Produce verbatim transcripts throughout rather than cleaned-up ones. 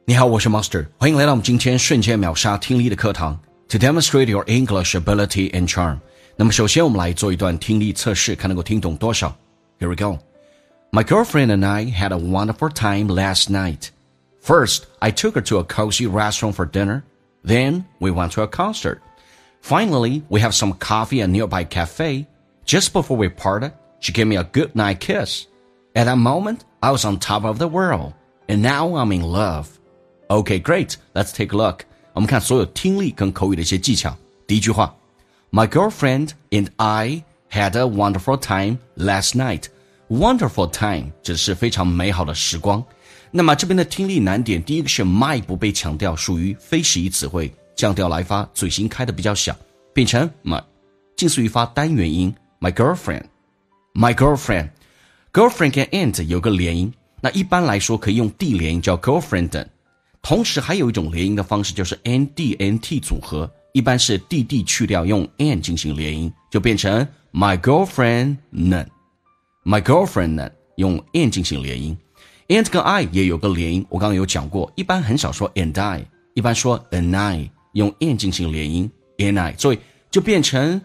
你好，我是 Master， 欢迎来到我们今天瞬间秒杀听力的课堂 To demonstrate your English ability and charm。 那么首先我们来做一段听力测试，看能够听懂多少。 Here we go. My girlfriend and I had a wonderful time last night. First, I took her to a cozy restaurant for dinner. Then, we went to a concert. Finally, we have some coffee at a nearby cafe. Just before we parted, she gave me a goodnight kiss. At that moment, I was on top of the world. And now I'm in love.Okay, great. Let's take a look. 我们看所有听力跟口语的一些技巧。第一句话 My girlfriend and I had a wonderful time last night. Wonderful time 指的是非常美好的时光。那么这边的听力难点，第一个是 my 不被强调，属于非实义词汇，降调来发，嘴型开的比较小，变成 my， 近似于发单元音 My girlfriend My girlfriend Girlfriend 跟 and 有个连音，那一般来说可以用 d 连音叫 girlfriend。同时还有一种连音的方式，就是 nd nt 组合，一般是 dd 去掉，用 n 进行连音，就变成 my girlfriend n my girlfriend n 用 n 进行连音。 and 跟 I 也有个连音，我刚刚有讲过，一般很少说 and I， 一般说 and I， 用 n 进行连音 and I， 所以就变成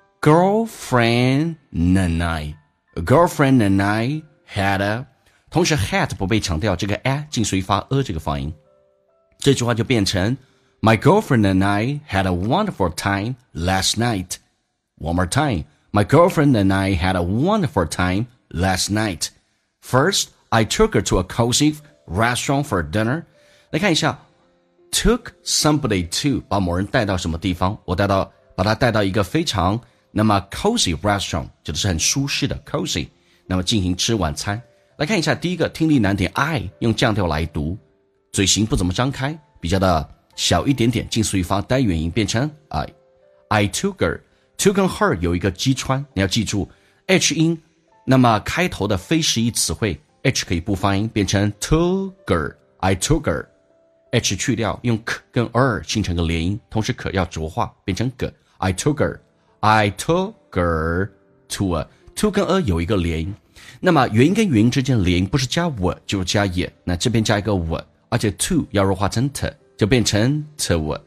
girlfriend and I girlfriend and I had a， 同时 had 不被强调，这个 a 近似于发 a 这个发音，这句话就变成 My girlfriend and I had a wonderful time last night. One more time. My girlfriend and I had a wonderful time last night. First, I took her to a cozy restaurant for dinner. 来看一下 took somebody to 把某人带到什么地方，我带到把他带到一个非常那么 cozy restaurant 指的是很舒适的 cozy， 那么进行吃晚餐。来看一下第一个听力难点 I 用降调来读，嘴型不怎么张开，比较的小一点点，近似于发单元音，变成 I I took her to 跟 her 有一个击穿，你要记住 H 音，那么开头的非实义词汇 H 可以不发音，变成 took her I took her H 去掉，用 k 跟 er 形成个连音，同时可要浊化，变成 g I took her I took her to a to 跟 a 有一个连音，那么元音跟元音之间的连音不是加我就是加也，那这边加一个我，而且 to 要弱化成 t， 就变成 to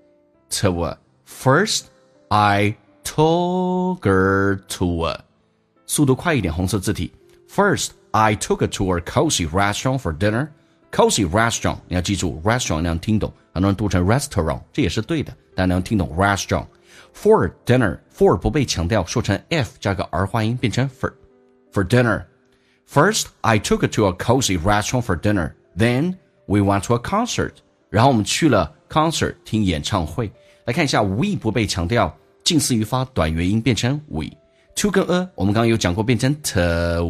to First, I took her to a 速度快一点，红色字体 First, I took her to a cozy restaurant for dinner. Cozy restaurant 你要记住 restaurant 你要听懂，很多人读成 restaurant 这也是对的，但你要听懂 restaurant For dinner, for 不被强调，说成 f 加个 r 化音，变成 for For dinner. First, I took her to a cozy restaurant for dinner. Then, we went to a concert. 然后我们去了 concert 听演唱会。来看一下 we 不被强调，近似于发短元音，变成 we。 to 跟 a 我们刚刚有讲过，变成 to。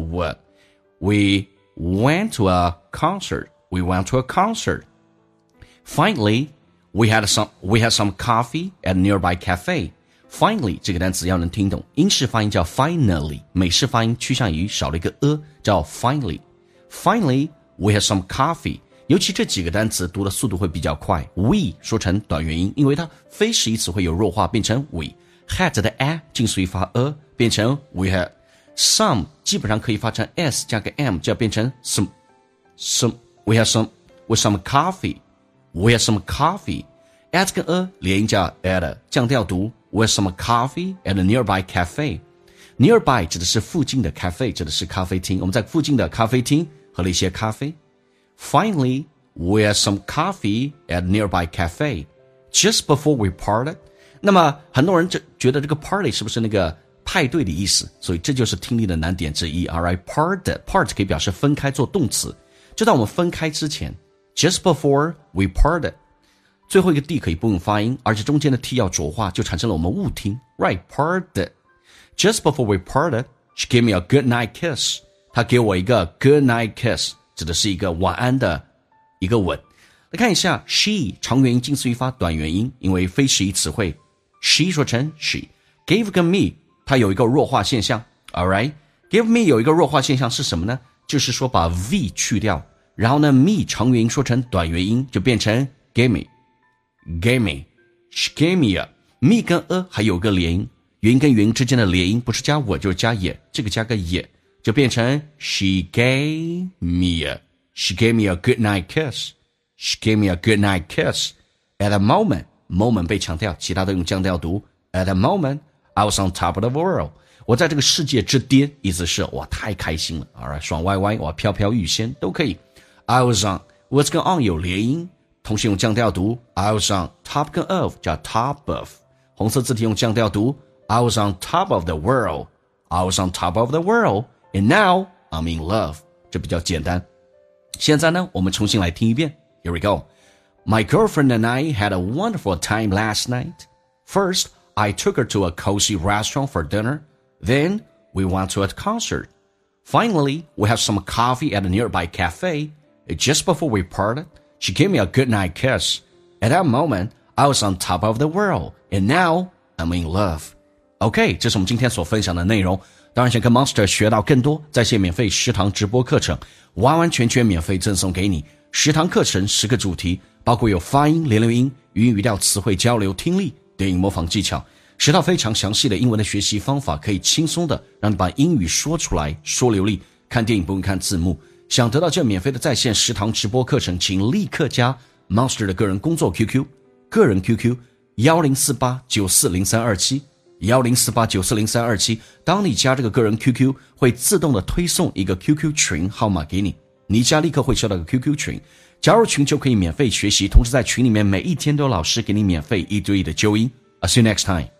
We went to a concert. We went to a concert. Finally, we had some we had some coffee at a nearby cafe. Finally 这个单词要能听懂，英式发音叫 finally， 美式发音趋向于少了一个 a， 叫 finally。 Finally, we had some coffee。 尤其这几个单词读的速度会比较快， we 说成短元音，因为它非实义词会有弱化，变成 we。 had 的 a 近似于发 a， 变成 we had。 Some 基本上可以发成 s 加个 m， 就要变成 some some We had some with some coffee. We had some coffee. At 跟 a 连音叫 at， 降调读 with some coffee at a nearby cafe. Nearby 指的是附近的 cafe， 指的是咖啡厅，我们在附近的咖啡厅喝了一些咖啡。Finally, we had some coffee at a nearby cafe. Just before we parted. 那么很多人就觉得这个 party 是不是那个派对的意思，所以这就是听力的难点之一。 Alright, parted part 可以表示分开做动词，就在我们分开之前 Just before we parted， 最后一个 d 可以不用发音，而且中间的 t 要浊化，就产生了我们误听。 Right, parted. Just before we parted, she gave me a good night kiss. 她给我一个 good night kiss， 指的是一个晚安的一个吻。来看一下 she 长元音近似于发短元音，因为非实义词汇 she 说成 she。 Gave 跟 me 它有一个弱化现象。 Alright, give me 有一个弱化现象是什么呢？就是说把 v 去掉，然后呢 me 长元音说成短元音，就变成 gave me gave me she gave me a。 me 跟 a 还有个连音，元音跟元音之间的连音不是加我就是加也，这个加个也就变成 she gave me a she gave me a good night kiss She gave me a goodnight kiss. At the moment, moment 被强调，其他都用降调读。At the moment, I was on top of the world. 我在这个世界之巅，意思是我太开心了。Alright， 爽歪歪，我飘飘欲仙都可以。I was on, what's going on 有连音，同时用降调读。I was on top 跟 of 叫 top of。红色字体用降调读。I was on top of the world. I was on top of the world. And now, I'm in love. 这比较简单。现在呢，我们重新来听一遍。Here we go. My girlfriend and I had a wonderful time last night. First, I took her to a cozy restaurant for dinner. Then, we went to a concert. Finally, we had some coffee at a nearby cafe. Just before we parted, she gave me a goodnight kiss. At that moment, I was on top of the world. And now, I'm in love. OK, 这是我们今天所分享的内容。当然想跟 Monster 学到更多，在线免费十堂直播课程，完完全全免费赠送给你。十堂课程，十个主题，包括有发音、连留音、语音语调、词汇交流、听力、电影模仿技巧，十套非常详细的英文的学习方法，可以轻松的让你把英语说出来，说流利。看电影不用看字幕。想得到这免费的在线十堂直播课程，请立刻加 Monster 的个人工作 Q Q， 个人 Q Q 一零四八九四零三二七。一零四八九四零三二七，当你加这个个人 Q Q， 会自动的推送一个 Q Q 群号码给你，你一加立刻会收到个 Q Q 群，加入群就可以免费学习，同时在群里面每一天都有老师给你免费一对一的纠音。I'll see you next time.